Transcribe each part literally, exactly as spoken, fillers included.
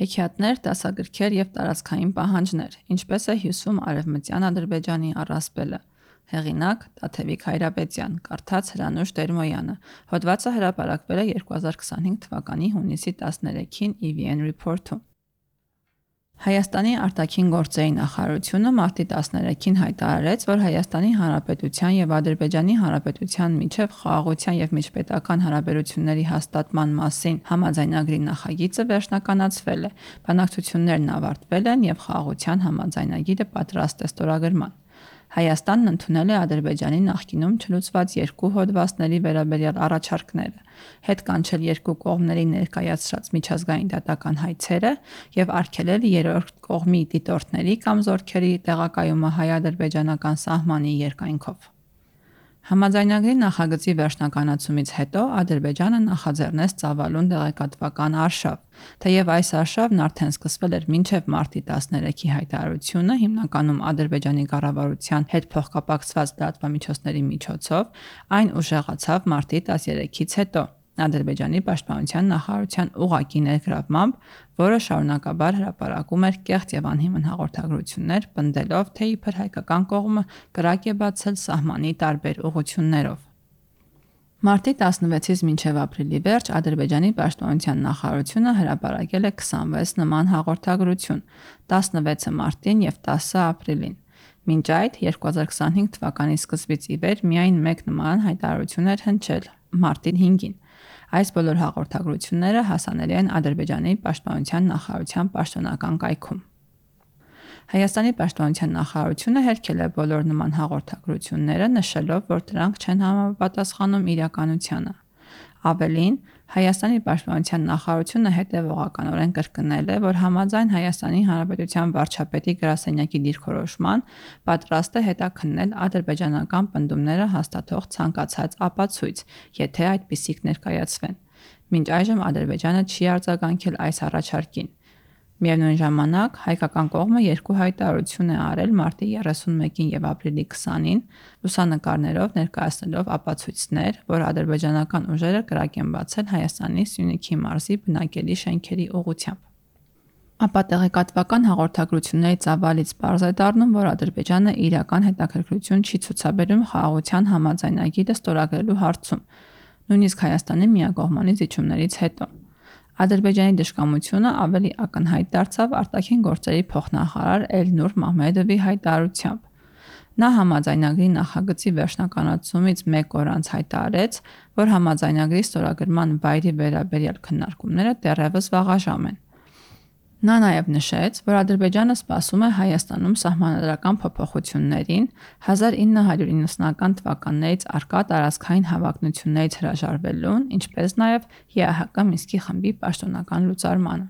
Հեքիաթներ, դասագրքեր և տարածքային պահանջներ, ինչպես է հյուսվում Արևմտյան Ադրբեջանի առասպելը։ Հեղինակ՝ Տաթևիկ Հայրապետյան, կարդաց Հրանուշ Տերմոյանը։ Հոդվածը հրապարակվել է երկու հազար քսանհինգ թվականի հունիսի տասներեքին ի վի էն Report-ում։ Հայաստանի արտաքին գործերի նախարարությունը մարտի տասներեքին հայտարարեց, որ Հայաստանի Հանրապետության և Ադրբեջանի Հանրապետության միջև խաղաղության և միջպետական հարաբերությունների հաստատման մասին համաձայնագրի նախագիծը վերջնականացվել է, բանակցություններն ավարտվել են և խաղաղության համաձայնագիրը պատրաստ է ստորագրման։ Հայաստանն ընդունել է Ադրբեջանի նախկինում չլուծված երկու հոդվածների վերաբերյալ առաջարկները, հետ կանչել երկու կողմերի ներկայացրած միջազգային դատական հայցերը և արգելել երրորդ կողմի դիտորդների կամ զորքերի տեղակայումը հայ-ադրբեջանական սահմանի երկայնքով։ Համաձայնագրի նախագծի վերջնականացումից հետո Ադրբեջանը նախաձեռնեց ծավալուն տեղեկատվական արշավ, թեև այս արշավն արդեն սկսվել էր մինչև մարտի տասներեքի հայտարարությունը, հիմնականում Ադրբեջանի կառավարության հետ փոխկապակցված լրատվամիջոցների միջոցով, այն ուժեղացավ մարտի տասներեքից հետո Ադրբեջանի պաշտպանության նախարարության ուղղակի ներգրավմամբ, որը շարունակաբար հրապարակում էր կեղծ և անհիմն հաղորդագրություններ, պնդելով, թե իբր հայկական կողմը կրակ է բացել սահմանի տարբեր ուղղություններով։ Մարտի տասնվեցից մինչև ապրիլի վերջ Ադրբեջանի պաշտպանության նախարարությունը հրապարակել է քսանվեց նման հաղորդագրություն՝ տասնվեցը մարտին և տասը ապրիլին։ Մինչ այդ երկու հազար քսանհինգ թվականի սկզբից ի վեր միայն մեկ նման հայտարարություն էր հնչել՝ մարտի հինգին։ Այս բոլոր հաղորդագրությունները հասանելի են Ադրբեջանի պաշտպանության նախարարության պաշտոնական կայքում։ Հայաստանի պաշտպանության նախարարությունը հերքել է բոլոր նման հաղորդագրությունները, նշելով, որ դրանք չեն համապատասխանում իրականությանը։ Ավելին, Հայաստանի պաշտպանության նախարարությունը հետևողականորեն կրկնել է, որ համաձայն Հայաստանի Հանրապետության վարչապետի գրասենյակի դիրքորոշման պատրաստ է հետաքննել ադրբեջանական պնդումները հաստատող ցանկացած ապացույց, եթե այդպիսիք ներկայացվեն։ Մինչ այժմ Ադրբեջանը չի արձագանքել այս առաջարկին։ Միևնույն ժամանակ, հայկական կողմը երկու հայտարարություն է արել մարտի երեսունմեկին և ապրիլի քսանին, լուսանկարներով ներկայացնելով ապացույցներ, որ ադրբեջանական ուժերը կրակ են բացել Հայաստանի Սյունիքի մարզի բնակելի շենքերի ուղղությամբ։ Ապա տեղեկատվական հաղորդագրությունների ծավալից պարզ է դառնում, որ Ադրբեջանը իրական հետաքրքրություն չի ցուցաբերում խաղաղության համաձայնագիրը ստորագրելու հարցում, նույնիսկ Հայաստանի միակողմանի զիջումներից հետո։ Ադրբեջանի դժկամությունը ավելի ակնհայտ դարձավ արտաքին գործերի փոխնախարար Էլնուր Մամեդովի հայտարարությամբ։ Նա համաձայնագրի նախագծի վերջնականացումից մեկ օր անց հայտարարեց, որ համաձայնագրի ստորագրման վայրի վերաբերյալ քննարկումները դեռևս վաղաժամ են։ Նա նաև նշեց, որ Ադրբեջանը սպասում է Հայաստանում սահմանադրական փոփոխություններին, հազար ինը հարյուր իննսունական թվականներից առկա տարածքային հավակնություններից հրաժարվելուն, ինչպես նաև ԵԱՀԿ Մինսկի խմբի պաշտոնական լուծարմանը։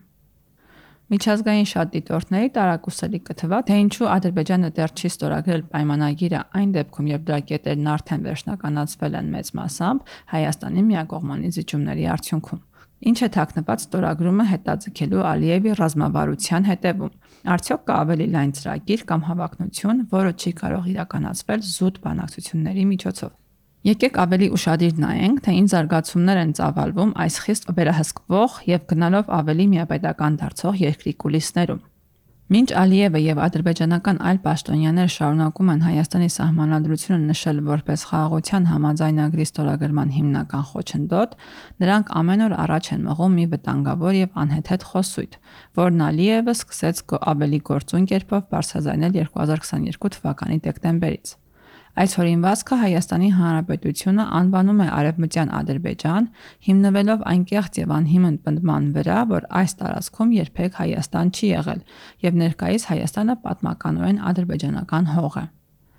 Միջազգային շատ դիտորդների տարակուսելի կթվա, թե ինչու Ադրբեջանը դեռ չի ստորագրել պայմանագիրը այն դեպքում, երբ դրա կետերն արդեն վերջնականացվել են մեծ մասամբ Հայաստանի միակողմանի զիջումների արդյունքում։ Ինչ է թաքնված ստորագրումը հետաձգելու Ալիևի ռազմավարության հետևում։ Արդյոք կա ավելի լայն ծրագիր կամ հավակնություն, որը չի կարող իրականացվել զուտ բանակցությունների միջոցով։ Եկեք ավելի ուշադիր նայենք, թե ինչ զարգացումներ են ծավալվում այս խիստ վերահսկվող և գնալով ավելի միապետական դարձող երկրի կուլիսներում։ Մինչ Ալիևը և ադրբեջանական այլ պաշտոնյաներ շարունակում են Հայաստանի սահմանադրությունը նշել որպես խաղաղության համաձայնագրի ստորագրման հիմնական խոչընդոտ, նրանք ամեն օր առաջ են մղում մի վտանգավոր և անհեթեթ խոսույթ, որն Ալիևը սկսեց ավելի գործուն կերպով բարձրաձայնել երկու հազար քսաներկու թվականի դեկտեմբերից։ Այս հորինվածքը Հայաստանի Հանրապետությունը անվանում է Արևմտյան Ադրբեջան, հիմնվելով այն կեղծ և անհիմն պնդման վրա, որ այս տարածքում երբեք Հայաստան չի եղել և ներկայիս Հայաստանը պատմականորեն ադրբեջանական հող է։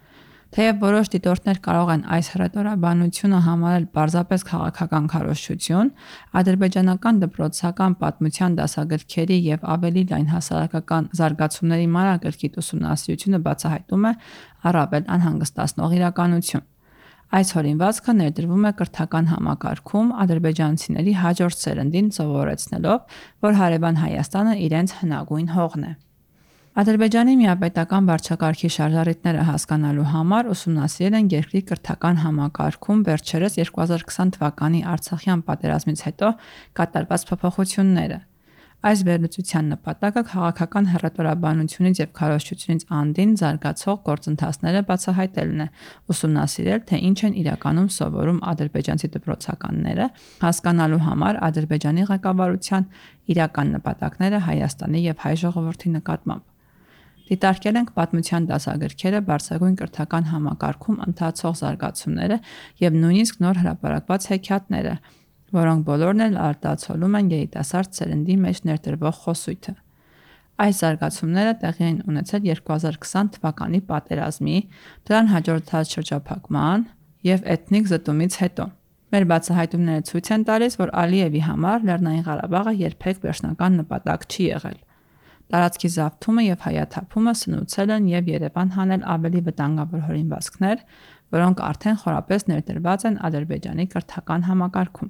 Թեև որոշ դիտորդներ կարող են այս հռետորաբանությունը համարել պարզապես քաղաքական քարոզչություն, ադրբեջանական դպրոցական պատմության դասագրքերի և ավելի լայն հասարակական զարգացումների մանրակրկիտ ուսումնասիրությունը բացահայտում է առավել անհանգստացնող իրականություն։ Այս հորինվածքը ներդրվում է կրթական համակարգում ադրբեջանցիների հաջորդ սերնդին սովորեցնելով, որ հարևան Հայաստանը իրենց հնագույն հողն է։ Ադրբեջանի միապետական վարչակարգի շարժառիթները հասկանալու համար ուսումնասիրել են երկրի կրթական համակարգում վերջերս երկու հազար քսան թվականի Արցախյան պատերազմից հետո կատարված փոփոխությունները։ Այս վերլուծության նպատակը քաղաքական հռետորաբանությունից եւ քարոզչությունից անդին զարգացող գործընթացները բացահայտելն է, ուսումնասիրել, թե ինչ են իրականում սովորում ադրբեջանցի դպրոցականները, հասկանալու համար Ադրբեջանի ղեկավարության իրական նպատակները Հայաստանի եւ հայ ժողովրդի նկատմամբ։ Դիտարկել ենք պատմության դասագրքերը բարձրագույն կրթական համակարգում ընթացող զարգացումները եւ նույնիսկ նոր հրապարակված հեքիաթները, որոնք բոլորն էլ արտացոլում են երիտասարդ սերնդի մեջ ներդրվող խոսույթը։ Այս զարգացումները տեղի են ունեցել երկու հազար քսան թվականի պատերազմի, դրան հաջորդած շրջափակման եւ էթնիկ զտումից հետո։ Մեր բացահայտումները ցույց են տալիս, որ Ալիևի համար Լեռնային Ղարաբաղը երբեք վերջնական նպատակ չի եղել։ Տարածքի զավթումը եւ հայաթափումը սնուցել են եւ Երևան հանել ավելի վտանգավոր հորինվածքներ, որոնք արդեն խորապես ներդրված են Ադրբեջանի կրթական համակարգում։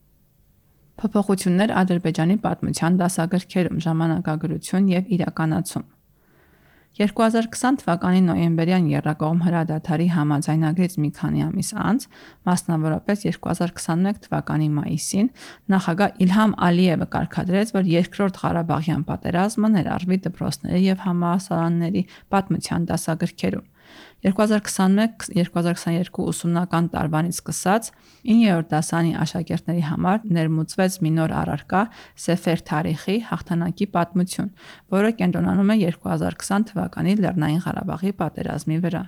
Փոփոխություններ Ադրբեջանի պատմության դասագրքերում, ժամանակագրություն եւ իրականացում։ երկու հազար քսան թվականի նոյեմբերյան եռակողմ հրադադարի համաձայնագրից մի քանի ամիս անց, մասնավորապես երկու հազար քսանմեկ թվականի մայիսին, նախագահ Իլհամ Ալիևը կարգադրեց, որ երկրորդ Ղարաբաղյան պատերազմը ներառվի դպրոցների եւ համալսարանների պատմության դասագրքերում։ երկու հազար քսանմեկ երկու հազար քսաներկու ուսումնական տարվանից սկսած իններորդ դասարանի աշակերտների համար ներմուծվեց մի նոր առարկա Սեֆեր Թարիխի հաղթանակի պատմություն, որը կենտրոնանում է երկու հազար քսան թվականի Լեռնային Ղարաբաղի պատերազմի վրա։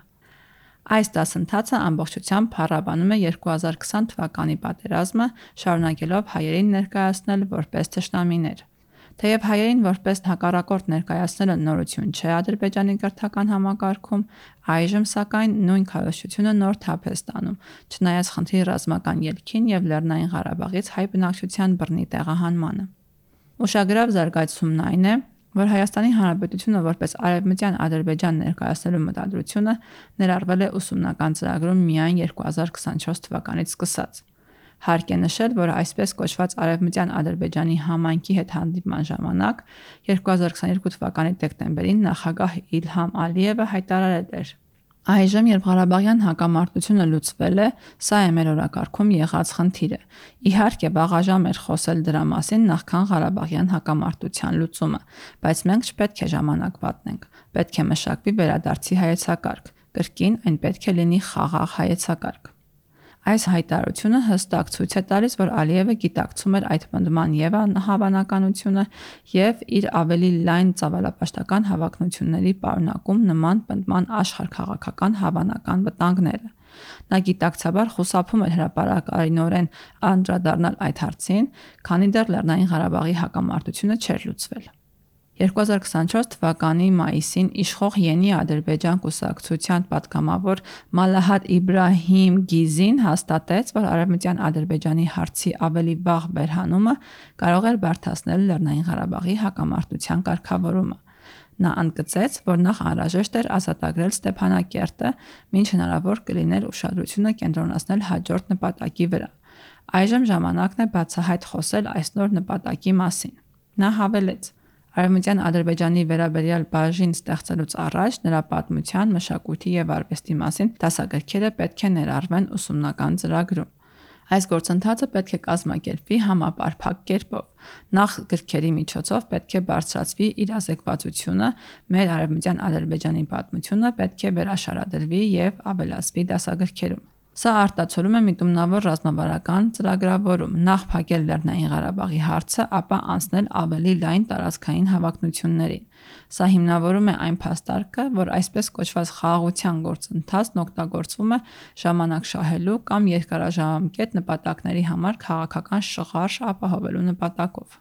Այս դասընթացը ամբողջությամբ փառաբանում է երկու հազար քսան թվականի պատերազմը, շարունակելով հայերին ներկայացնել որպես թշնամիներ։ Թեև հայերին որպես հակառակորդ ներկայացնելը նորություն չէ Ադրբեջանի կրթական համակարգում, այժմ սակայն նույն քարոզչությունը նոր թափ է ստանում, չնայած խնդրի ռազմական ելքին եւ Լեռնային Ղարաբաղից հայ բնակչության բռնի տեղահանմանը։ Ուշագրավ զարգացումն այն է, որ Հայաստանի Հանրապետությունը որպես արևմտյան Ադրբեջան ներկայացնելու մտադրությունը ներառվել է ուսումնական ծրագրում միայն երկու հազար քսանչորս թվականից սկսած։ Հարկ է նշել, որ այսպես կոչված արևմտյան Ադրբեջանի համայնքի հետ հանդիպման ժամանակ երկու հազար քսաներկու թվականի դեկտեմբերին նախագահ Իլհամ Ալիևը հայտարարել էր. Այժմ, երբ Ղարաբաղյան հակամարտությունը լուծվել է, սա է մեր օրակարգում եղած խնդիրը։ Իհարկե, վաղաժամ էր խոսել դրա մասին նախքան Ղարաբաղյան հակամարտության լուծումը, բայց մենք չպետք է ժամանակ վատնենք։ Պետք է մշակվի վերադարձի հայեցակարգ։ Կրկին այն պետք է լինի խաղաղ հայեցակարգ։ Այս հայտարարությունը հստակ ցույց է տալիս, որ Ալիևը գիտակցում էր այդ պնդման եւ հավանականությունը եւ իր ավելի լայն ծավալապաշտական հավակնությունների պարունակում նման պնդման աշխարհքաղաքական հավանական վտանգները։ Նա գիտակցաբար խուսափում էր հրապարակայնորեն անդրադառնալ այդ հարցին, քանի դեռ Լեռնային Ղարաբաղի հակամարտությունը չէր լուծվել։ երկու հազար քսանչորս թվականի մայիսին իշխող Յենի Ադրբեջան կուսակցության պատգամավոր Մալահատ Իբրահիմ Գիզին հաստատեց, որ Արևմտյան Ադրբեջանի հարցի ավելի վաղ վերհանումը կարող էր բարդացնել Լեռնային Ղարաբաղի հակամարտության կարգավորումը։ Նա ընդգծեց, որ նախ անհրաժեշտ էր ազատագրել Ստեփանակերտը, մինչ հնարավոր կլիներ ուշադրությունը կենտրոնացնել հաջորդ նպատակի վրա։ Այժմ ժամանակն է բացահայտ խոսել այս նոր նպատակի մասին։ Նա հավելեց. Արևմտյան Ադրբեջանի վերաբերյալ բաժին ստեղծելուց առաջ նրա պատմության, մշակույթի եւ արվեստի մասին դասագրքերը պետք է ներառվեն ուսումնական ծրագրում։ Այս գործընթացը պետք է կազմակերպվի համապարփակ կերպով։ Նախ գրքերի միջոցով պետք է բարձրացվի իր ազեկվածությունը, մեր Արևմտյան Ադրբեջանի պատմությունը պետք է վերաշարադրվի եւ ավելացվի դասագրքերում։ Սա արտացոլում է միտումնավոր ռազմավարական ծրագրավորում, նախ փակել Լեռնային Ղարաբաղի հարցը, ապա անցնել ավելի լայն տարածքային հավակնություններին։ Սա հիմնավորում է այն փաստարկը, որ այսպես կոչված խաղաղության գործընթացն օգտագործվում է ժամանակ շահելու կամ երկարաժամկետ նպատակների համար քաղաքական շղարշ ապահովելու նպատակով։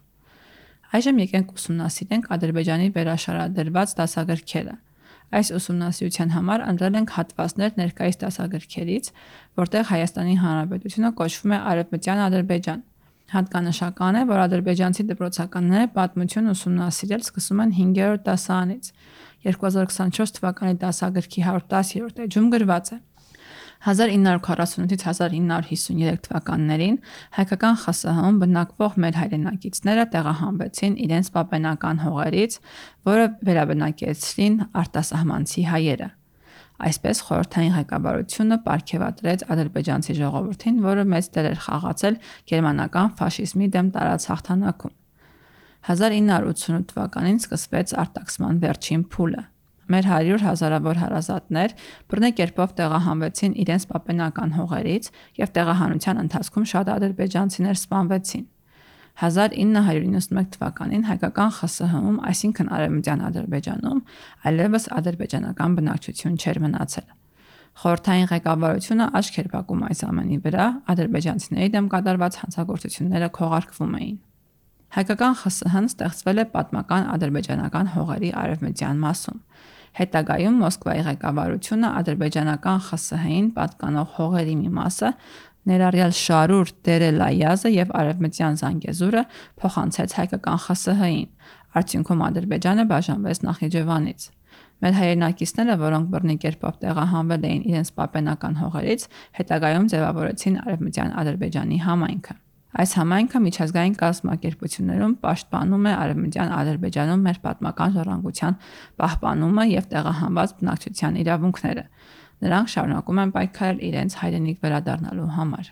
Այժմ եկենք ուսումնասիրենք Ադրբեջանի վերաշարադրված դասագրքերը։ Այս ուսումնասիրության համար ընտրել ենք հատվածներ ներկայիս դասագրքերից, որտեղ Հայաստանի Հանրապետությունը կոչվում է Արևմտյան Ադրբեջան։ Հատկանշական է, որ ադրբեջանցի դպրոցականները պատմություն ուսումնասիրել սկսում են հինգերորդ դասարանից։ երկու հազար քսանչորս թվականի դասագրքի հարյուր տասերորդ էջում գրված է. հազար ինը հարյուր քառասունութից հազար ինը հարյուր հիսուներեք թվականներին հայկական ԽՍՀՄ-ում բնակվող մեր հայրենակիցները տեղահանվեցին իրենց պապենական հողերից, որը վերաբնակեցրին արտասահմանցի հայերը։ Այսպես խորհրդային ղեկավարությունը պարգևատրեց ադրբեջանցի ժողովրդին, որը մեծ դեր էր խաղացել գերմանական ֆաշիզմի դեմ տարած հաղթանակում։ հազար ինը հարյուր ութսունութ թվականին սկսվեց արտաքսման վերջին փուլը։ Մեր հարյուր հազարավոր հարազատներ բռնի կերպով տեղահանվեցին իրենց պապենական հողերից և տեղահանության ընթացքում շատ ադրբեջանցիներ սպանվեցին։ հազար ինը հարյուր իննսունմեկ թվականին հայկական ԽՍՀՄ-ում, այսինքն Արևմտյան Ադրբեջանում, այլևս ադրբեջանական բնակչություն չէր մնացել։ Խորհրդային ղեկավարությունը աչք էր փակում այս ամենի վրա, ադրբեջանցիների դեմ կատարված հանցագործությունները քողարկվում էին։ Հայկական ԽՍՀ-ն ստեղծվել է պատմական ադրբեջանական հողերի արևմտյան մասում։ Հետագայում Մոսկվայի ղեկավարությունը ադրբեջանական ԽՍՀ-ին պատկանող հողերի մի մասը, ներառյալ Շարուր, Դեր-էլ-Այազը և արևմտյան Զանգեզուրը փոխանցեց հայկական ԽՍՀ-ին, արդյունքում Ադրբեջանը բաժանվեց Նախիջևանից։ Մեր հայրենակիցները, որոնք բռնի կերպով տեղահանվել էին իրենց պապենական հողերից, հետագայում ձևավորեցին Արևմտյան Ադրբեջանի համայնքը։ Այս համայնքը միջազգային կազմակերպություններում պաշտպանում է Արևմտյան Ադրբեջանում մեր պատմական ժառանգության պահպանումը և տեղահանված բնակչության իրավունքները։ Նրանք շարունակում են պայքարել իրենց հայրենիք վերադառնալու համար։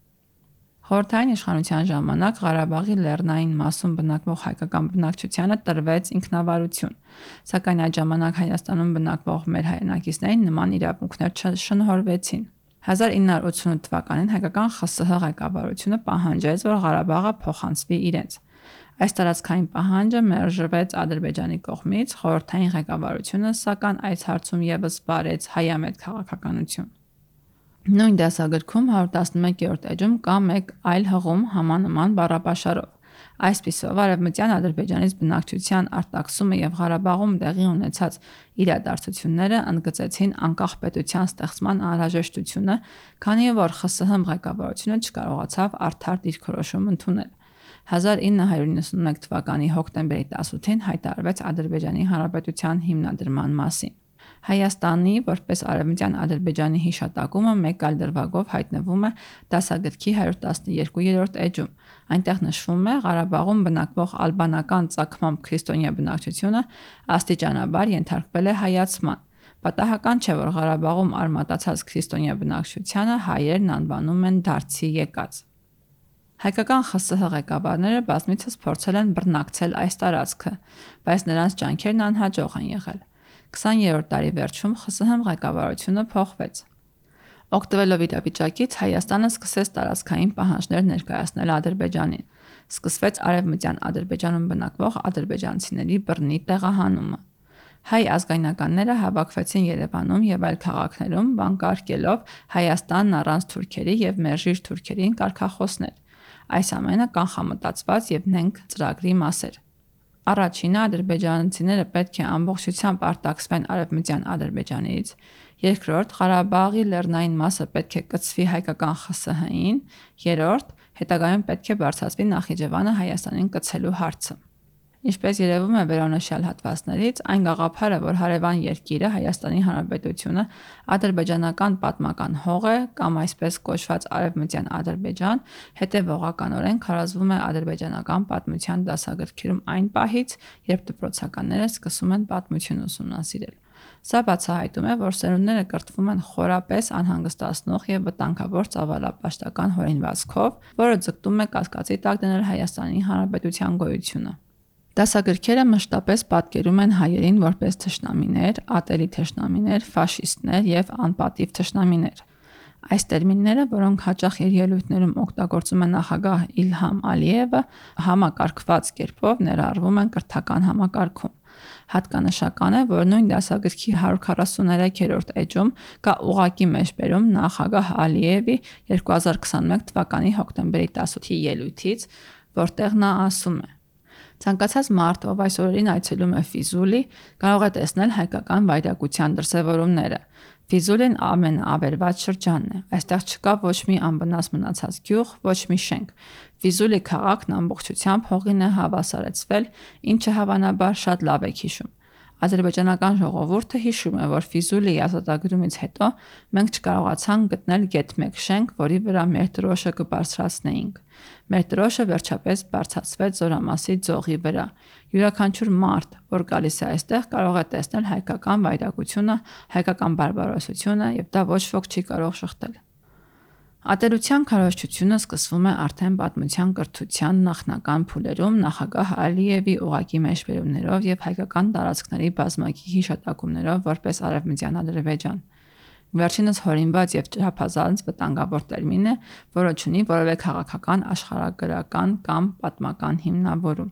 Խորհրդային իշխանության ժամանակ Ղարաբաղի լեռնային մասում բնակվող հայկական բնակչությանը տրվեց ինքնավարություն, սակայն այդ ժամանակ Հայաստանում բնակվող մեր հայրենակիցներին նման իրավունքներ չշնորհվեցին։ հազար ինը հարյուր ութսունութ թվականին հայկական ԽՍՀ ղեկավարությունը պահանջեց, որ Ղարաբաղը փոխանցվի իրենց։ Այս տարածքային պահանջը մերժվեց Ադրբեջանի կողմից, խորհրդային ղեկավարությունը, սակայն այս հարցում ևս վարեց հայամետ քաղաքականություն։ Նույն դասագրքում հարյուր տասնմեկերորդ էջում կա մեկ այլ հղում համանման բառապաշարով։ Այսպիսով, Արևմտյան Ադրբեջանից բնակչության արտաքսումը և Ղարաբաղում տեղի ունեցած իրադարձությունները ընդգծեցին անկախ պետության ստեղծման անհրաժեշտությունը, քանի որ ԽՍՀՄ ղեկավարությունը չկարողացավ արդար դիրքորոշում ընդունել։ հազար ինը հարյուր իննսունմեկ թվականի հոկտեմբերի տասութին հայտարարվեց Ադրբեջանի Հանրապետության հիմնադրման մասին։ Հայաստանի որպես Արևմտյան Ադրբեջանի հիշատակումը մեկ այլ դրվագով հայտնվում է դասագրքի հարյուր տասնյոթերորդ էջում։ Այնտեղ նշվում է Ղարաբաղում բնակվող ալբանական ծագմամբ քրիստոնյա բնակչությունը աստիճանաբար ենթարկվել է հայացման։ Պատահական չէ, որ Ղարաբաղում արմատացած քրիստոնյա բնակչությանը հայերն անվանում են դարձի եկած։ Հայկական ԽՍՀ ղեկավարները բազմիցս փորձել են բռնակցել այս տարածքը, բայց նրանց ջանքերն անհաջող են եղել։ քսաներորդ դարի վերջում ԽՍՀՄ ղեկավարությունը փոխվեց։ Օգտվելով իրավիճակից Հայաստանը սկսեց տարածքային պահանջներ ներկայացնել Ադրբեջանին։ Սկսվեց Արևմտյան Ադրբեջանում բնակվող ադրբեջանցիների բռնի տեղահանումը։ Հայ ազգայնականները հավաքվեցին Երևանում և այլ քաղաքներում, վանկարկելով «Հայաստանն առանց թուրքերի» և «Մերժիր թուրքերին» կարգախոսներ։ Այս ամենը կանխամտածված և նենգ ծրագրի մաս էր։ Առաջինը ադրբեջանցիները պետք է ամբողջությամբ արտաքսվեն Արևմտյան Ադրբեջանից, երկրորդ Ղարաբաղի լեռնային մասը պետք է կցվի հայկական ԽՍՀ-ին, երրորդ հետագայում պետք է բարձրացվի Նախիջևանը Հայաստանին կցելու հարցը։ Ինչպես երևում է վերոնշյալ հատվածներից, այն գաղափարը, որ հարևան երկիրը Հայաստանի Հանրապետությունը ադրբեջանական պատմական հող է կամ այսպես կոչված Արևմտյան Ադրբեջան, հետևողականորեն քարոզվում է ադրբեջանական պատմության դասագրքերում այն պահից, երբ դպրոցականները սկսում են պատմություն ուսումնասիրել։ Սա բացահայտում է, որ սերունդները կրթվում են խորապես անհանգստացնող և վտանգավոր ծավալապաշտական հորինվածքով, որը ձգտում է կասկածի տակ դնել Հայաստանի Հանրապետության գոյությունը։ Դասագրքերը մշտապես պատկերում են հայերին որպես թշնամիներ, ատելի թշնամիներ, ֆաշիստներ և անպատիվ թշնամիներ։ Այս տերմինները, որոնք հաճախ իր ելույթներում օգտագործում է նախագահ Իլհամ Ալիևը, համակարգված կերպով ներառվում են կրթական համակարգում։ Հատկանշական է, որ նույն դասագրքի հարյուր քառասուներեքերորդ էջում կա ուղղակի մեջբերում նախագահ Ալիևի երկու հազար քսաներորդ թվականի հոկտեմբերի տասութի ելույթից, որտեղ նա ասում է. Ցանկացած մարդ, ով այս օրերին այցելում է Ֆիզուլի, կարող է տեսնել հայկական վայրագության դրսևորումները։ Ֆիզուլին ամենաավերված շրջանն է։ Այստեղ չկա ոչ մի անվնաս մնացած գյուղ, ոչ մի շենք։ Ֆիզուլի քաղաքն ամբողջությամբ հողին է հավասարեցվել, ինչը հավանաբար շատ լավ եք հիշում։ Ադրբեջանական ժողովուրդը հիշում է, որ Ֆիզուլիի ազատագրումից հետո մենք չկարողացանք գտնել գեթ մեկ շենք, որի վրա մեր դրոշը կբարձրացնեինք։ Մեր դրոշը վերջապես բարձրացվեց Զորամասի ձողի վրա։ Յուրաքանչյուր մարդ, որ գալիս է այստեղ, կարող է տեսնել հայկական վայրագությունը, հայկական բարբարոսությունը, և դա ոչ ոք չի կարող շղթել։ Ատելության քարոզչությունը սկսվում է արդեն պատմության կրթության նախնական փուլերում նախագահ Ալիևի ուղղակի մեջբերումներով եւ հայկական տարածքների բազմակի հիշատակումներով որպես Արևմտյան Ադրբեջան։ Վերջինս հորինված եւ չափազանց վտանգավոր տերմին է, որը ունի որևէ քաղաքական, աշխարհագրական կամ պատմական հիմնավորում։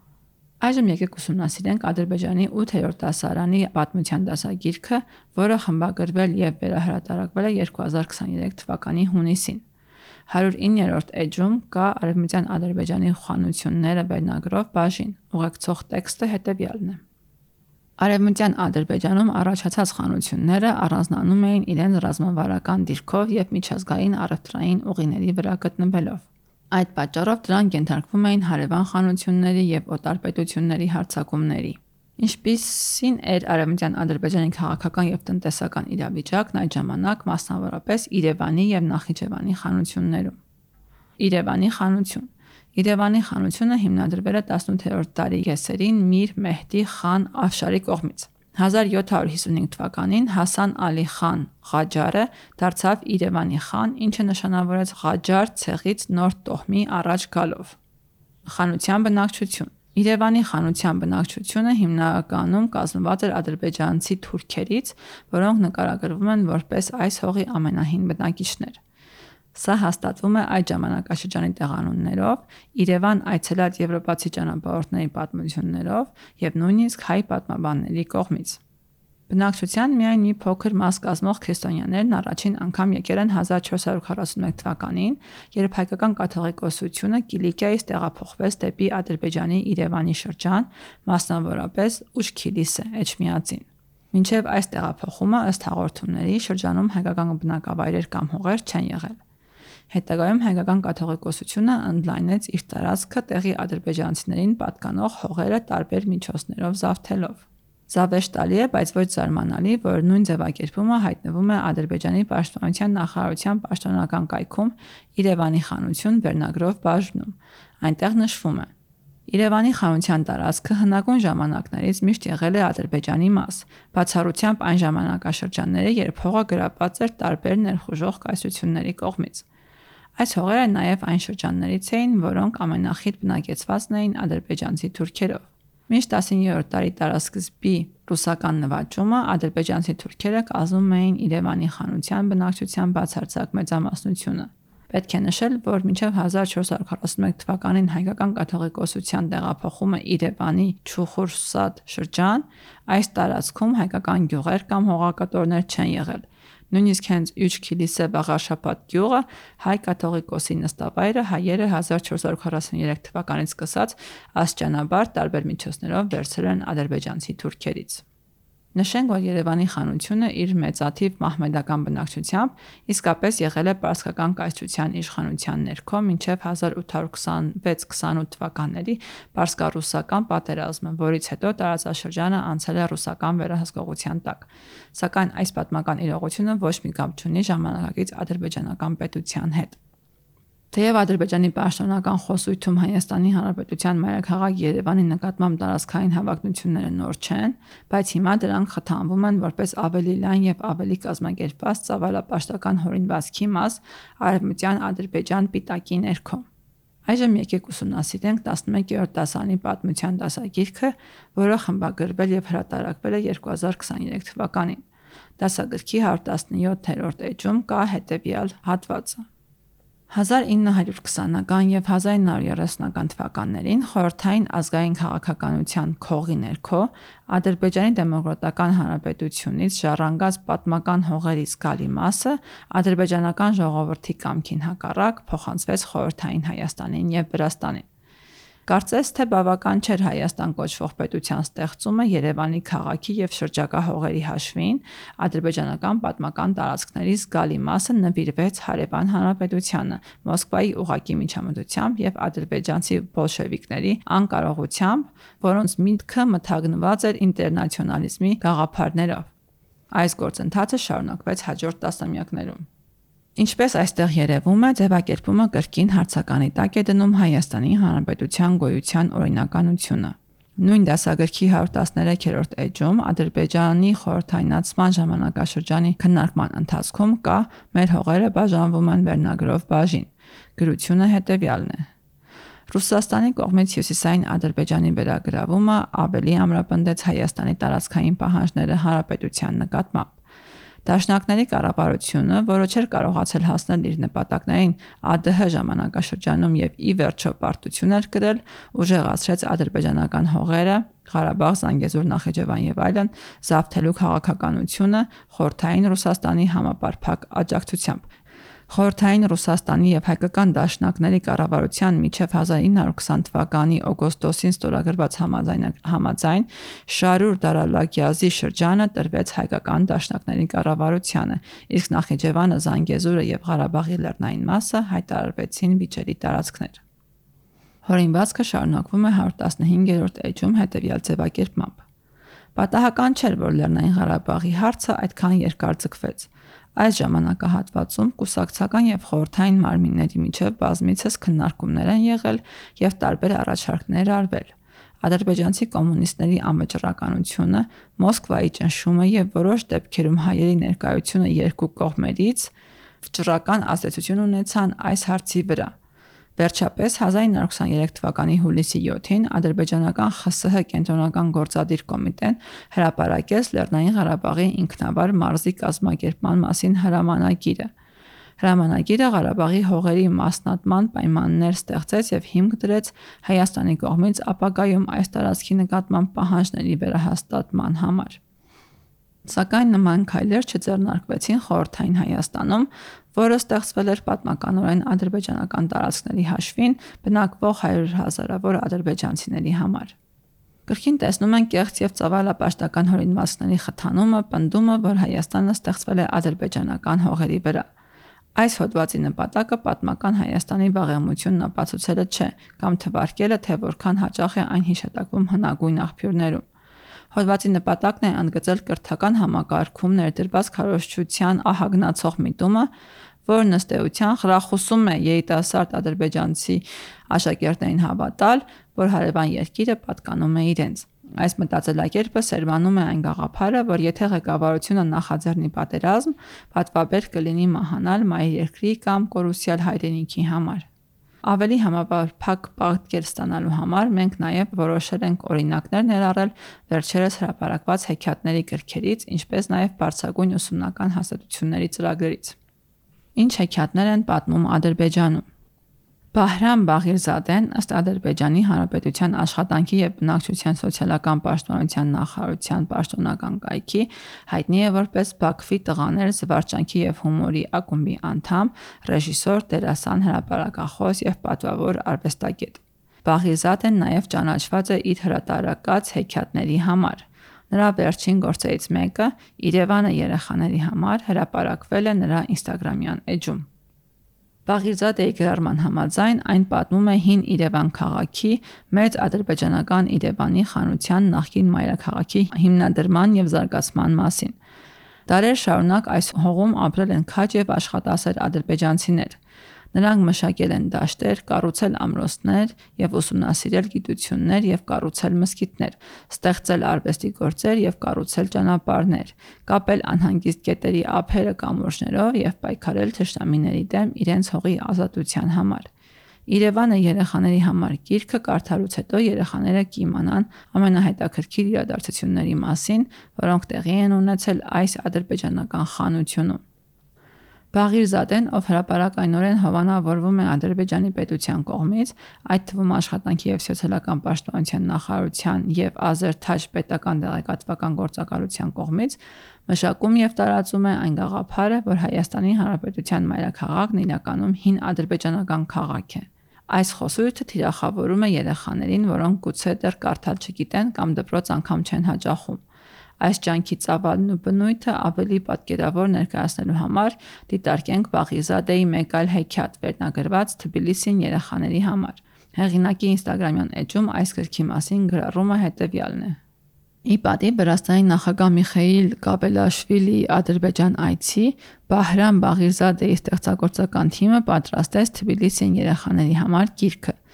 Այժմ եկեք ուսումնասիրենք Ադրբեջանի ութերորդ դասարանի պատմության դասագիրքը, որը խմբագրվել եւ վերահրատարակվել է երկու հազար քսաներեք թվականի հունիսին։ հարյուր իններորդ էջում կա Արևմտյան Ադրբեջանի խանությունները վերնագրով բաժին։ Ուղեկցող տեքստը հետևյալն է։ Արևմտյան Ադրբեջանում առաջացած խանությունները առանձնանում էին իրենց ռազմավարական դիրքով եւ միջազգային առևտրային ուղիների վրա գտնվելով։ Այդ պատճառով դրանք ենթարկվում էին հարևան խանությունների եւ օտարպետությունների հարձակումների։ Ինչպիսին էր Արևմտյան Ադրբեջանի քաղաքական եւ տնտեսական իրավիճակն այդ ժամանակ, մասնավորապես Երևանի եւ Նախիջևանի խանություններում։ Երևանի խանություն Երևանի խանությունը հիմնադրվել է տասնութերորդ դարի կեսերին Միր Մեհդի խան Աֆշարի կողմից։ հազար յոթ հարյուր հիսունհինգ թվականին Հասան Ալի խան Ղաջարը դարձավ Երևանի խան, ինչը նշանավորեց Ղաջար ցեղից նոր տոհմի առաջ գալով։ Խանության բնակչություն Երևանի խանության բնակչությունը հիմնականում կազմված էր ադրբեջանցի թուրքերից, որոնք նկարագրվում են որպես այս հողի ամենահին բնակիչներ։ Սա հաստատվում է այդ ժամանակաշրջանի տեղանուններով, Երևան այցելած եվրոպացի ճանապարհորդների պատմություններով եւ նույնիսկ հայ պատմաբանների կողմից։ Բնակչության միայն մի փոքր մաս կազմող քրիստոնյաներն առաջին անգամ եկել են հազար չորս հարյուր քառասունմեկ թվականին, երբ հայկական կաթողիկոսությունը Կիլիկիայից տեղափոխվեց դեպի Ադրբեջանի Երևանի շրջան, մասնավորապես Ուչքիլիսը Էջմիածին։ Մինչև այս տեղափոխումը ըստ հաղորդումների շրջանում հայկական բնակավայրեր կամ հողեր չեն եղել։ Հետագայում հայկական կաթողիկոսությունը ընդլայնեց իր տարածքը տեղի ադրբեջանցիներին պատկանող հողերը տարբեր միջոցներով զավթելով։ Զավեշտալի է, բայց ոչ զարմանալի, որ նույն ձևակերպումը հայտնվում է Ադրբեջանի պաշտպանության նախարարության պաշտոնական կայքում Երևանի խանություն վերնագրով բաժնում։ Այնտեղ նշվում է. Երևանի խանության տարածքը հնագույն ժամանակներից միշտ եղել է Ադրբեջանի մաս, բացառությամբ այն ժամանակաշրջանները, երբ հողը գրապված էր տարբեր ներխուժող կայսրությունների կողմից։ Այս հողերը նաև այն շրջաններից էին, որոնք ամենախիտ բնակեցվածն էին ադրբեջանցի թուրքերով։ Մինչ տասնիններորդ դարի տարասկզբի ռուսական նվաճումը ադրբեջանցի թուրքերը կազմում էին Երևանի խանության բնակչության բացարձակ մեծամասնությունը։ Պետք է նշել, որ մինչև հազար չորս հարյուր քառասունմեկ թվականին հայկական կաթողիկոսության տեղափոխումը Երևանի Չուխուրսադ շրջան, այս տարածքում հայկական գյուղեր կամ հողակտորներ չեն եղել։ Նույնիսկ հենց Ուչքիլիսե Վաղարշապատ գյուղը հայ կաթողիկոսի նստավայրը հայերը հազար չորս հարյուր քառասուներեք թվականից սկսած աստիճանաբար տարբեր միջոցներով վերցրել են ադրբեջանցի թուրքերից։ Նշենք, որ Երևանի խանությունը իր մեծաթիվ մահմեդական բնակչությամբ իսկապես եղել է պարսկական կայսրության իշխանության ներքո մինչև հազար ութ հարյուր քսանվեց քսանութ թվականների պարսկա-ռուսական պատերազմը, որից հետո տարածաշրջանը անցել է ռուսական վերահսկողության տակ։ Սակայն այս պատմական իրողությունը ոչ մի կապ չունի ժամանակակից ադրբեջանական պետության հետ։ Թեև Ադրբեջանի պաշտոնական խոսույթում Հայաստանի Հանրապետության մայրաքաղաք Երևանի նկատմամբ տարածքային հավակնությունները նոր չեն, բայց հիմա դրանք խթանվում են որպես ավելի լայն եւ ավելի կազմակերպված ծավալապաշտական հորինվածքի մաս Արևմտյան Ադրբեջան պիտակի ներքո։ Այժմ եկեք ուսումնասիրենք տասնմեկերորդ դասարանի պատմության դասագիրքը, որը խմբագրվել եւ հրատարակվել է երկու հազար քսաներեք թվականին։ Դասագրքի հարյուր տասնյոթերորդ էջում կա հետևյալ հատվածը։ հազար ինը հարյուր քսանական եւ հազար ինը հարյուր երեսունական թվականներին խորհրդային ազգային քաղաքականության քողի ներքո Ադրբեջանի դեմոկրատական հանրապետությունից ժառանգած պատմական հողերի զգալի մասը ադրբեջանական ժողովրդի կամքին հակառակ փոխանցվեց խորհրդային Հայաստանին եւ Վրաստանին։ Կարծես թե բավական չէր Հայաստան կոչվող պետության ստեղծումը Երևանի քաղաքի եւ շրջակա հողերի հաշվին, ադրբեջանական պատմական տարածքների զգալի մասը նվիրվեց հարևան հանրապետությանը Մոսկվայի ուղղակի միջամտությամբ եւ ադրբեջանցի բոլշևիկների անկարողությամբ, որոնց միտքը մթագնված էր ինտերնացիոնալիզմի գաղափարներով։ Այս գործընթացը շարունակվեց հաջորդ տասնամյակներում։ Ինչպես այստեղ երևում է, ձևակերպումը կրկին հարցականի տակ է դնում Հայաստանի Հանրապետության գոյության օրինականությունը։ Նույն դասագրքի հարյուր տասներեքերորդ էջում Ադրբեջանի խորհրդայնացման ժամանակաշրջանի քննարկման ընթացքում կա «Մեր հողերը բաժանվում են» վերնագրով բաժին։ Գրությունը հետևյալն է. Ռուսաստանի կողմից Հյուսիսային Ադրբեջանի վերագրավումը ավելի ամրապնդեց Հայաստանի տարածքային պահանջները հանրապետության նկատմամբ։ Դաշնակների կառավարությունը, որը չէր կարողացել հասնել իր նպատակներին ԱԴՀ ժամանակաշրջանում եւ ի վերջո պարտություն էր կրել, ուժեղացրեց ադրբեջանական հողերը, Ղարաբաղ, Զանգեզուր, Նախիջևան եւ այլն զավթելու քաղաքականությունը խորհրդային Ռուսաստանի համապարփակ աջակցությամբ։ Խորհրդային Ռուսաստանի եւ հայկական դաշնակների կառավարության միջև հազար ինը հարյուր քսան թվականի օգոստոսին ստորագրված համաձայն Շարուր Դարալագյազի շրջանը տրվեց հայկական դաշնակների կառավարությանը, իսկ Նախիջևանը, Զանգեզուրը եւ Ղարաբաղի լեռնային մասը հայտարարվեցին վիճելի տարածքներ։ Հորինվածքը շարունակվում է հարյուր տասնհինգերորդ էջում հետևյալ ձևակերպմամբ. Պատահական չէր, որ Լեռնային Ղարաբաղի հարցը այդքան երկար ձգվեց։ Այս ժամանակահատվածում կուսակցական եւ խորհրդային մարմինների միջև բազմիցս քննարկումներ են եղել եւ տարբեր առաջարկներ արվել։ Ադրբեջանցի կոմունիստների անվճռականությունը, Մոսկվայի ճնշումը եւ որոշ դեպքերում հայերի ներկայությունը երկու կողմերից վճռական ազդեցություն ունեցան այս հարցի վրա։ Վերջապես հազար ինը հարյուր քսաներեք թվականի հուլիսի յոթին ադրբեջանական ԽՍՀ կենտրոնական գործադիր կոմիտեն հրապարակեց Լեռնային Ղարաբաղի ինքնավար մարզի կազմակերպման մասին հրամանագիրը։ Հրամանագիրը Ղարաբաղի հողերի մասնատման պայմաններ ստեղծեց եւ հիմք դրեց Հայաստանի կողմից ապագայում այս տարածքի նկատմամբ պահանջների վերահաստատման համար։ Սակայն նման քայլեր չձեռնարկվեցին խորհրդային Հայաստանում, որը ստեղծվել էր պատմականորեն ադրբեջանական տարածքների հաշվին բնակվող հարյուր հազարավոր ադրբեջանցիների համար։ Կրկին տեսնում են կեղծ եւ ծավալապաշտական հորինվածքների խթանումը, պնդումը, որ Հայաստանը ստեղծվել է ադրբեջանական հողերի վրա։ Այս հոդվածի նպատակը պատմական Հայաստանի վաղեմությունն ապացուցելը չէ, կամ թվարկելը, թե որքան հաճախ է այն հիշատակվում հնագույն աղբյուրներում։ Հոդվածի նպատակն է ընդգծել կրթական համակարգում ներդրված քարոզչության ահագնացող միտումը, որն ըստ էության խրախուսում է երիտասարդ ադրբեջանցի աշակերտներին հավատալ, որ հարևան երկիրը պատկանում է իրենց։ Այս մտածելակերպը սերմանում է այն գաղափարը, որ եթե ղեկավարությունը նախաձեռնի պատերազմ, պատվաբեր կլինի մահանալ մայր երկրի կամ կորուսյալ հայրենիքի համար։ Ավելի համապարփակ պատկեր ստանալու համար մենք նաև որոշել ենք օրինակներ ներառել վերջերս հրապարակված հեքիաթների գրքերից, ինչպես նաև բարձրագույն ուսումնական հաստատությունների ծրագրերից։ Ինչ հեքիաթներ են պատմում Ադրբեջանում։ Բահրամ Բաղիրզադեն ըստ Ադրբեջանի Հանրապետության աշխատանքի եւ բնակչության սոցիալական պաշտպանության նախարարության պաշտոնական կայքի հայտնի է որպես Բաքվի տղաներ զվարճանքի եւ հումորի ակումբի անդամ, ռեժիսոր, դերասան, հրապարակախոս եւ պատվավոր արվեստագետ։ Բաղիրզադեն նաեւ ճանաչված է իր հրատարակած հեքիաթների համար։ Նրա վերջին գործերից մեկը՝ Երևանը երեխաների համար, հրապարակվել է նրա ինստագրամյան էջում։ Բաղիրզադեի գրառման համաձայն այն պատմում է հին Երևան քաղաքի, մեծ ադրբեջանական Երևանի խանության նախկին մայրաքաղաքի հիմնադրման եւ զարգացման մասին։ Դարեր շարունակ այս հողում ապրել են քաջ եւ աշխատասեր ադրբեջանցիներ։ Նրանք մշակել են դաշտեր, կառուցել ամրոցներ եւ ուսումնասիրել գիտություններ եւ կառուցել մզկիթներ, ստեղծել արվեստի գործեր եւ կառուցել ճանապարհներ, կապել անհանգիստ գետերի ափերը կամուրջներով եւ պայքարել թշնամիների դեմ իրենց հողի ազատության համար։ Երևանը երեխաների համար գիրքը կարդալուց հետո երեխաները կիմանան ամենահետաքրքիր իրադարձությունների մասին, որոնք տեղի են ունեցել այս ադրբեջանական խանությունում։ Բաղիրզադեն, ով հրապարակայնորեն հովանավորվում է Ադրբեջանի պետության կողմից, այդ թվում աշխատանքի եւ սոցիալական պաշտպանության նախարարության եւ Ազերթաջ պետական դեղեկատվական գործակալության կողմից, մշակում եւ տարածում է այն գաղափարը, որ Հայաստանի Հանրապետության մայրաքաղաքն իրականում հին ադրբեջանական քաղաք է։ Այս խոսույթը թիրախավորում է երեխաներին, որոնք գուցե դեռ կարդալ չգիտեն կամ դպրոց անգամ չեն հաճախում։ Այս ջանքի ծավալն ու բնույթը ավելի պատկերավոր ներկայացնելու համար դիտարկենք Բաղիրզադեի մեկ այլ հեքիաթ վերնագրված Թբիլիսին երեխաների համար։ Հեղինակի ինստագրամյան էջում այս գրքի մասին գրառումը հետևյալն է. Ի պատիվ Վրաստանի նախագահ Միխեիլ Կաբելաշվիլիի Ադրբեջան այցի Բահրամ Բաղիրզադեի ստեղծագործական թիմը պատրաստեց Թբիլիսին երեխաների համար գիրքը։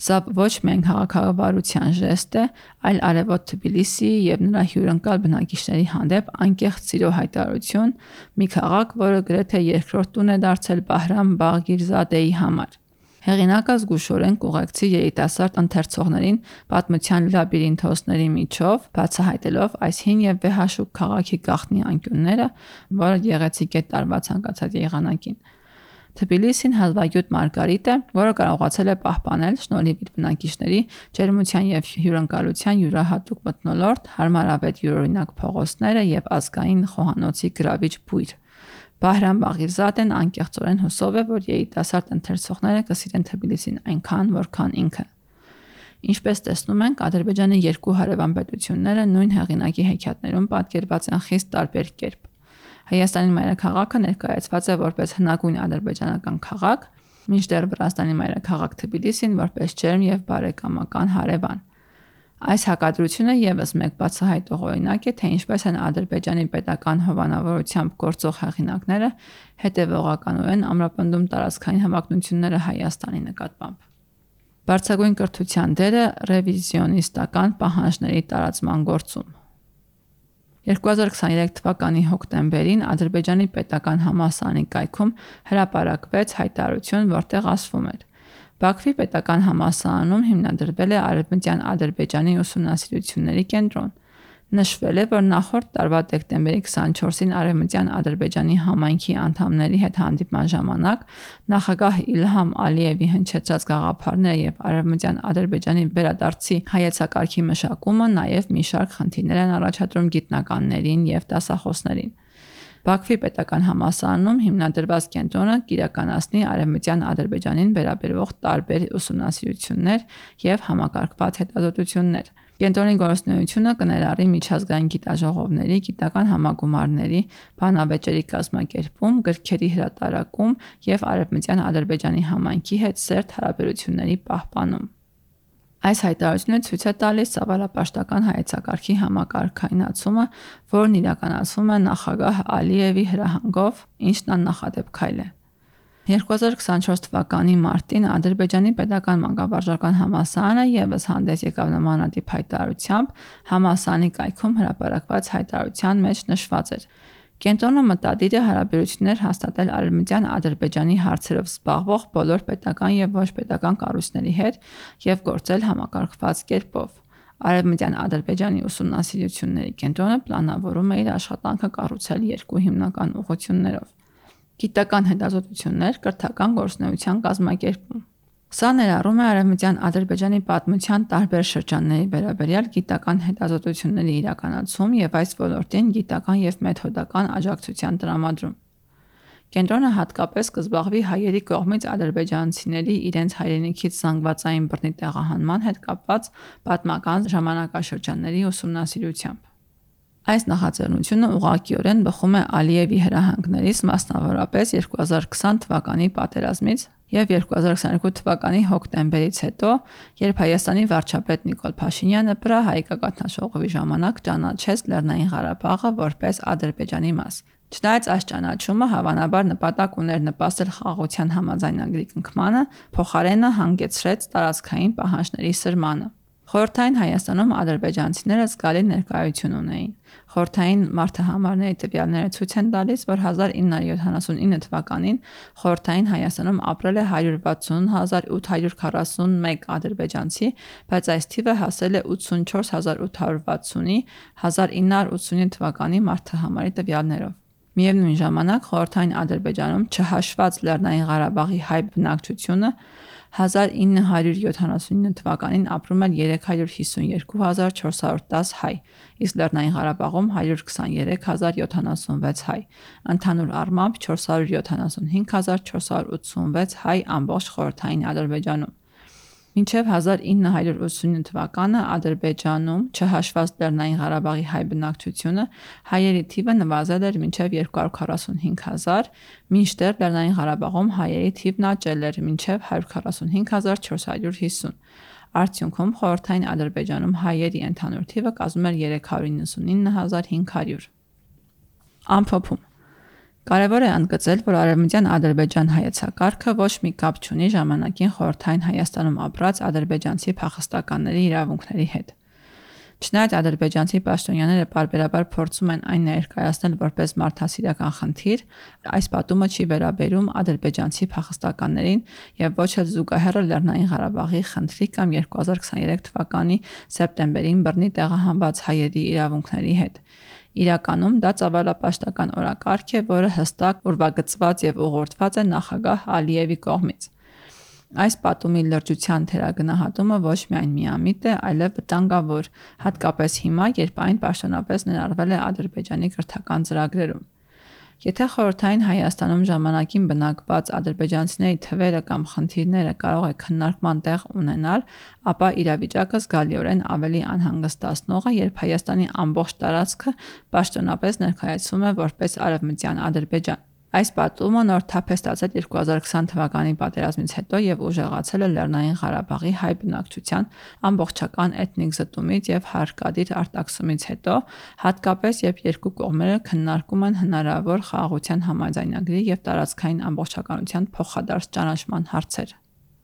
Սա ոչ միայն քաղաքավարության ժեստ է, այլ արևոտ Թբիլիսիի եւ նրա հյուրընկալ բնակիչների հանդեպ անկեղծ սիրո հայտարարություն, մի քաղաք, որը գրեթե երկրորդ տուն է դարձել Բահրամ Բաղիրզադեի համար։ Հեղինակը զգուշորեն կուղեկցի երիտասարդ ընթերցողներին պատմության լաբիրինթոսների միջով, բացահայտելով այս հին եւ վեհաշուկ քաղաքի գաղտնի անկյունները, որը գեղեցիկ է տարված ցանկացած եղանակին։ Թբիլիսին հազվագյուտ մարգարիտ է, որը կարողացել է պահպանել շնորհիվ իր բնակիչների ջերմության եւ հյուրընկալության յուրահատուկ մթնոլորտ, հարմարավետ յուրօրինակ փողոցները եւ ազգային խոհանոցի գրավիչ բույր։ Բահրամ Բաղիրզադեն անկեղծորեն հուսով է, որ երիտասարդ ընթերցողները կսիրեն Թբիլիսին այնքան, որքան ինքը։ Ինչպես տեսնում ենք, Ադրբեջանի երկու հարևան պետությունները նույն հեղինակի հեքիաթներում պատկերված են խիստ տարբեր կերպ։ Հայաստանի մայրաքաղաքը ներկայացված է որպես հնագույն ադրբեջանական քաղաք, մինչդեռ Վրաստանի մայրաքաղաք Թբիլիսին որպես ջերմ եւ բարեկամական հարևան։ Այս հակադրությունը եւս մեկ բացահայտող օրինակ է, թե ինչպես են Ադրբեջանի պետական հովանավորությամբ գործող հեղինակները հետևողականորեն ամրապնդում տարածքային հավակնությունները Հայաստանի նկատմամբ։ Բարձրագույն կրթության դերը ռևիզիոնիստական պահանջների տարածման գործում։ երկու հազար քսաներեք թվականի հոկտեմբերին Ադրբեջանի պետական համալսարանի կայքում հրապարակվեց հայտարարություն, որտեղ ասվում էր. Բաքվի պետական համալսարանում հիմնադրվել է Արևմտյան Ադրբեջանի ուսումնասիրությունների կենտրոն։ Նշվել է, որ նախորդ տարվա դեկտեմբերի քսանչորսին Արևմտյան Ադրբեջանի համայնքի անդամների հետ հանդիպման ժամանակ նախագահ Իլհամ Ալիևի հնչեցած գաղափարները եւ Արևմտյան Ադրբեջանի վերադարձի հայեցակարգի մշակումը նաեւ մի շարք խնդիրներ են առաջադրում գիտնականներին եւ դասախոսներին։ Բաքվի պետական համալսարանում հիմնադրված կենտրոնը կիրականացնի Արևմտյան Ադրբեջանին վերաբերող տարբեր ուսումնասիրություններ եւ համակարգված հետազոտություններ։ Կենտրոնի գործունեությունը կներառի միջազգային գիտաժողովների, գիտական համագումարների, բանավեճերի կազմակերպում, գրքերի հրատարակում եւ Արևմտյան Ադրբեջանի համայնքի հետ սերտ հարաբերությունների պահպանում։ Այս հայտարարությունը ցույց է տալիս ծավալապաշտական հայեցակարգի համակարգայնացումը, որն իրականացվում է նախագահ Ալիևի հրահանգով, ինչն աննախադեպ քայլ է։ երկու հազար քսանչորս թվականի մարտին Ադրբեջանի պետական մանկավարժական համալսարանը եւս հանդես եկավ նմանատիպ հայտարարությամբ, համալսարանի կայքում հրապարակված հայտարարության մեջ նշված էր. Կենտրոնը մտադիր է հարաբերություններ հաստատել Արևմտյան Ադրբեջանի հարցերով զբաղվող բոլոր պետական եւ ոչ պետական կառույցների հետ եւ գործել համակարգված կերպով։ Արևմտյան Ադրբեջանի ուսումնասիրությունների կենտրոնը պլանավորում է իր աշխատանքը կառուցել երկու հիմնական ուղղություններով. գիտական հետազոտություններ, կրթական գործունեության կազմակերպում։ Սա ներառում է Արևմտյան Ադրբեջանի պատմության տարբեր շրջանների վերաբերյալ գիտական հետազոտությունների իրականացում եւ այս ոլորտին գիտական եւ մեթոդական աջակցության տրամադրում։ Կենտրոնը հատկապես կզբաղվի հայերի կողմից ադրբեջանցիների իրենց հայրենիքից զանգվածային բռնի տեղահանման հետ կապված պատմական ժամանակաշրջանների ուսումնասիրությամբ։ Այս նախաձեռնությունը ուղղակիորեն բխում է Ալիևի հրահանգներից, մասնավորապես երկու հազար քսան թվականի պատերազմից եւ երկու հազար քսաներկու թվականի հոկտեմբերից հետո, երբ Հայաստանի վարչապետ Նիկոլ Փաշինյանը Պրահայի գագաթնաժողովի ժամանակ ճանաչեց Լեռնային Ղարաբաղը որպես Ադրբեջանի մաս։ Չնայած այս ճանաչումը հավանաբար նպատակ ուներ նպաստել խաղաղության համաձայնագրի կնքմանը, փոխարենը հանգեցրեց տարածքային պահանջների սրմանը։ Խորհրդային Հայաստանում ադրբեջանցիները զգալի ներկայություն ունեին։ Խորհրդային մարդահամարների տվյալները ցույց են տալիս, որ հազար ինը հարյուր յոթանասունինը թվականին Խորհրդային Հայաստանում ապրել է հարյուր վաթսուն հազար ութ հարյուր քառասունմեկ ադրբեջանցի, բայց այս թիվը հասել է ութսունչորս հազար ութ հարյուր վաթսունի հազար ինը հարյուր ութսունինը թվականի մարդահամարի տվյալներով։ Միևնույն ժամանակ Խորհրդային Ադրբեջանում չհաշված Լեռնային Ղարաբաղի հայ բնակչությունը հազար ինը հարյուր յոթանասունինը թվականին ապրում էր երեք հարյուր հիսունյոթ հազար չորս հարյուր դաս հայ, իսկ Լեռնային Ղարաբաղում հարյուր քսաներեք հազար յոթանասունվեց հայ, ընդհանուր առմամբ չորս հարյուր յոթանասունհինգ հազար չորս հարյուր ութսունվեց հայ ամբողջ Խորհրդային Ադրբեջանում։ Մինչև հազար ինը հարյուր ութսունինը թվականը Ադրբեջանում չհաշված Լեռնային Ղարաբաղի հայ բնակչությունը հայերի թիվը նվազել էր մինչև երկու հարյուր քառասունհինգ հազար, մինչդեռ Լեռնային Ղարաբաղում հայերի թիվն աճել էր մինչև հարյուր քառասունհինգ հազար չորս հարյուր հիսուն։ Արդյունքում Խորհրդային Ադրբեջանում հայերի ընդհանուր թիվը կազմում էր երեք հարյուր իննսունինը հազար հինգ հարյուր։ Ամփոփում։ Կարևոր է ընդգծել, որ արևմտյան Ադրբեջան հայեցակարգը ոչ մի կապ չունի ժամանակին խորհրդային Հայաստանում ապրած ադրբեջանցի փախստականների իրավունքների հետ։ Չնայած ադրբեջանցի պաշտոնյաները պարբերաբար փորձում են այն ներկայացնել որպես մարդասիրական խնդիր, այս պատումը չի վերաբերում ադրբեջանցի փախստականներին եւ ոչ էլ զուգահեռը Լեռնային Ղարաբաղի խնդրի կամ երկու հազար քսաներեք թվականի սեպտեմբերին բռնի տեղահանված հայերի իրավունքների հետ։ Իրականում դա ծավալապաշտական օրակարգ է, որը հստակ ուրվագծված եւ ուղղորդված է նախագահ Ալիևի կողմից։ Այս պատումի լրջության թերագնահատումը ոչ միայն միամիտ է, այլև վտանգավոր, հատկապես հիմա, երբ այն պաշտոնապես ներառվել է Ադրբեջանի կրթական ծրագրերում։ Եթե խորհրդային Հայաստանում ժամանակին բնակված ադրբեջանցիների թվերը կամ խնդիրները կարող է քննարկման տեղ ունենալ, ապա իրավիճակը զգալիորեն ավելի անհանգստացնող է, երբ Հայաստանի ամբողջ տարածքը պաշտոնապես ներկայացվում է որպես արևմտյան Ադրբեջան։ Այս պատումը նոր թափ է ստացել երկու հազար քսան թվականի պատերազմից հետո եւ ուժեղացել է Լեռնային Ղարաբաղի հայ բնակչության ամբողջական էթնիկ զտումից եւ հարկադիր արտաքսումից հետո, հատկապես երբ երկու կողմերը քննարկում են հնարավոր խաղաղության համաձայնագրի եւ տարածքային ամբողջականության փոխադարձ ճանաչման հարցեր։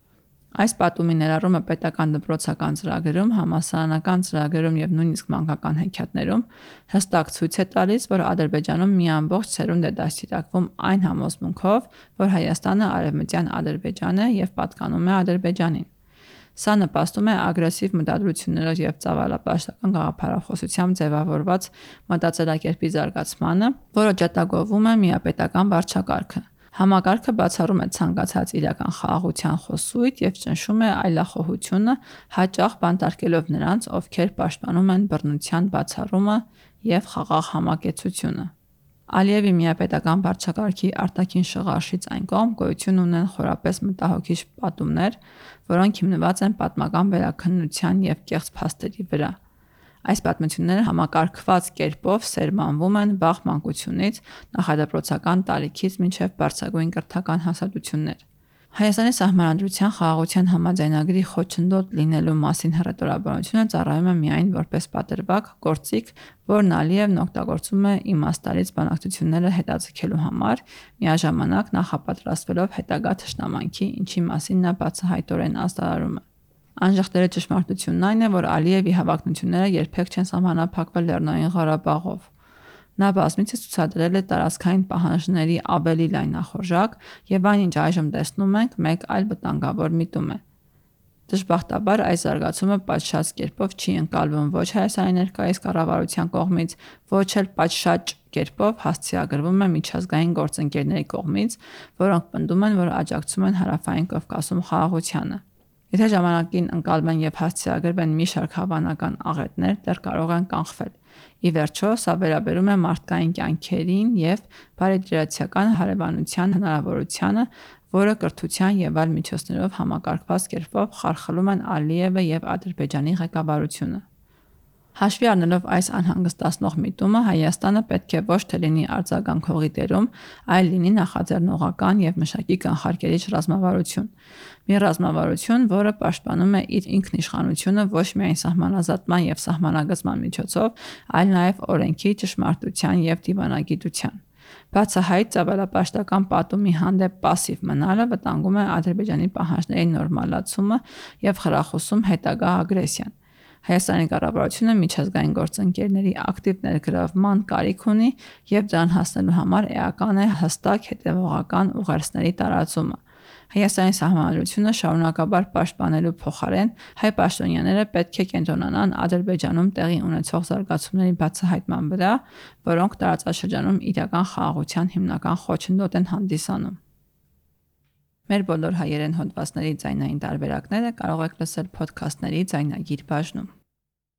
Այս պատումի ներառումը պետական դպրոցական ծրագրերում, համալսարանական ծրագրերում եւ նույնիսկ մանկական հեքիաթներում հստակ ցույց է տալիս, որ Ադրբեջանում մի ամբողջ սերունդ է դաստիարակվում այն համոզմունքով, որ Հայաստանը արևմտյան Ադրբեջան է եւ պատկանում է Ադրբեջանին։ Սա նպաստում է ագրեսիվ մտադրություններով եւ ծավալապաշտական գաղափարախոսությամբ ձևավորված մտածելակերպի զարգացմանը, որը ջատագովում է միապետական վարչակարգը։ Համակարգը բացառում է ցանկացած իրական խաղաղության խոսույթ եւ ճնշում է այլախոհությունը, հաճախ բանտարկելով նրանց, ովքեր պաշտպանում են բռնության բացառումը եւ խաղաղ համակեցությունը։ Ալիևի միապետական վարչակարգի արտաքին շղարշից այն կողմ գոյություն ունեն խորապես մտահոգիչ պատումներ, որոնք հիմնված են պատմական վերաքննության եւ կեղծ փաստերի վրա։ Այս պատմությունները համակարգված կերպով սերմանվում են վաղ մանկությունից, նախադպրոցական տարիքից մինչև բարձրագույն կրթական հասարակություններ։ Հայաստանի Սահմանադրության խաղաղության համաձայնագրի խոչընդոտ լինելու մասին հռետորաբանությունը ծառայում է միայն որպես պատրվակ, գործիք, որն Ալիևն օգտագործում է իմաստալից բանակցությունները հետաձգելու համար, միաժամանակ նախապատրաստվելով հետագա թշնամանքի, ինչի մասին նա բացահայտորեն ազդարարում է։ Անժխտելի ճշմարտությունն այն է, որ Ալիևի հավակնությունները երբեք չեն սահմանափակվել Լեռնային Ղարաբաղով։ Նա բազմիցս ցուցադրել է տարածքային պահանջների ավելի լայնախորժակ եւ այն, ինչ այժմ տեսնում ենք, մեկ այլ վտանգավոր միտում է։ Դժբախտաբար այս զարգացումը պատշաճ կերպով չի ընկալվում ոչ Հայաստանի ներկայիս կառավարության կողմից, ոչ էլ պատշաճ կերպով հասցեագրվում է միջազգային գործընկերների կողմից, որոնք պնդում են, որ աջակցում են Հարավային Կովկասում խաղաղությանը։ Եթե ժամանակին ընկալվեն եւ հասցեագրվեն մի շարք հավանական աղետներ, դեռ կարող են կանխվել։ Ի վերջո, սա վերաբերում է մարդկային կյանքերին եւ բարեդրացիական հարևանության հնարավորությանը, որը կրթության եւ այլ միջոցներով համակարգված կերպով խարխլում են Ալիևը եւ Ադրբեջանի ղեկավարությունը։ Հաշվի առնելով այս անհանգստացնող միտումը, Հայաստանը պետք է ոչ թե լինի արձագանքողի դերում, այլ լինի նախաձեռնողական եւ մշակի կանխարգելիչ ռազմավարություն։ Մի ռազմավարություն, որը պաշտպանում է իր ինքնիշխանությունը ոչ միայն սահմանազատման եւ սահմանագծման միջոցով, այլ նաեւ օրենքի, ճշմարտության եւ դիվանագիտության։ Բացահայտ ծավալապաշտական պատումի հանդեպ պասիվ մնալը վտանգում է Ադրբեջանի պահանջների նորմալացումը եւ խրախուսում հետագա ագրեսիան։ Հայաստանի կառավարությունը միջազգային գործընկերների ակտիվ ներգրավման կարիք ունի եւ դրան հասնելու համար էական է հստակ հետեւողական ուղերձների տարածումը։ Հայաստանի Սահմանադրությունը շարունակաբար պաշտպանելու փոխարեն հայ պաշտոնյաները պետք է կենտրոնանան Ադրբեջանում տեղի ունեցող զարգացումների բացահայտման վրա, որոնք տարածաշրջանում իրական խաղաղության հիմնական խոչընդոտ են հանդիսանում։ Մեր բոլոր հայերեն հոդվածների ձայնային տարբերակները կարող եք լսել փոդքասթների ձայնագիր բաժնում։